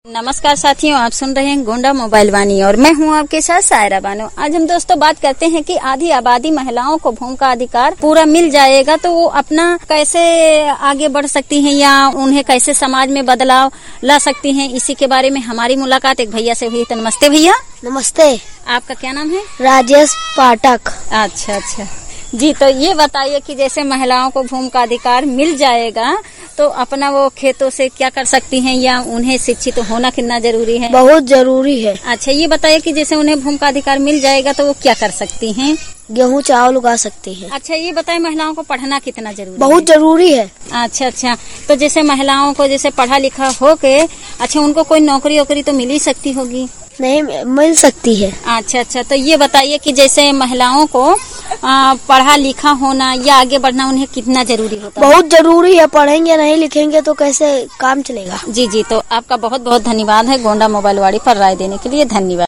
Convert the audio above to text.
नमस्कार साथियों, आप सुन रहे हैं गोंडा मोबाइल वाणी और मैं हूं आपके साथ सायरा बानो। आज हम दोस्तों बात करते हैं कि आधी आबादी महिलाओं को भूमि का अधिकार पूरा मिल जाएगा तो वो अपना कैसे आगे बढ़ सकती हैं या उन्हें कैसे समाज में बदलाव ला सकती हैं। इसी के बारे में हमारी मुलाकात एक भैया से हुई। तो नमस्ते भैया। नमस्ते। आपका क्या नाम है? राजेश पाठक। अच्छा जी, तो ये बताइए कि जैसे महिलाओं को भूमि का अधिकार मिल जाएगा तो अपना वो खेतों से क्या कर सकती हैं या उन्हें शिक्षित होना कितना जरूरी है? बहुत जरूरी है। अच्छा, ये बताइए कि जैसे उन्हें भूमि का अधिकार मिल जाएगा तो वो क्या कर सकती हैं? गेहूं चावल उगा सकती है। अच्छा, ये बताइए महिलाओं को पढ़ना कितना जरूरी बहुत है? जरूरी है। अच्छा, तो जैसे महिलाओं को जैसे पढ़ा लिखा होके अच्छा उनको कोई नौकरी वोकरी तो मिल ही सकती होगी? नहीं मिल सकती है। अच्छा, तो ये बताइए कि जैसे महिलाओं को पढ़ा लिखा होना या आगे बढ़ना उन्हें कितना जरूरी होता है? बहुत जरूरी है। पढ़ेंगे नहीं लिखेंगे तो कैसे काम चलेगा। जी, तो आपका बहुत बहुत धन्यवाद है गोंडा मोबाइल वाणी पर राय देने के लिए। धन्यवाद।